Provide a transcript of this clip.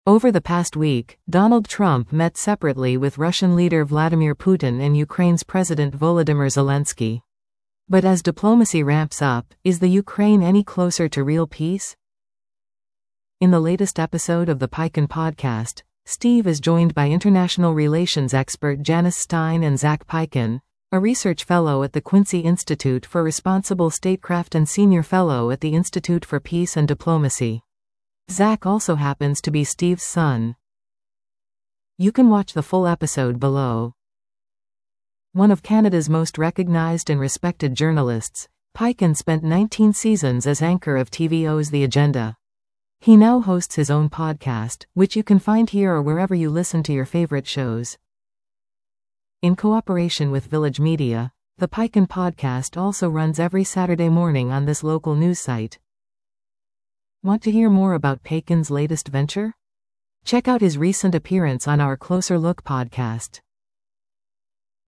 Over the past week, Donald Trump met separately with Russian leader Vladimir Putin and Ukraine's President Volodymyr Zelensky. But as diplomacy ramps up, is the Ukraine any closer to real peace? In the latest episode of the Piken podcast, Steve is joined by international relations expert Janice Stein and Zach Piken, a research fellow at the Quincy Institute for Responsible Statecraft and senior fellow at the Institute for Peace and Diplomacy. Zach also happens to be Steve's son. You can watch the full episode below. One of Canada's most recognized and respected journalists, Piken spent 19 seasons as anchor of TVO's The Agenda. He now hosts his own podcast, which you can find here or wherever you listen to your favorite shows. In cooperation with Village Media, the Piken podcast also runs every Saturday morning on this local news site. Want to hear more about Piken's latest venture? Check out his recent appearance on our Closer Look podcast.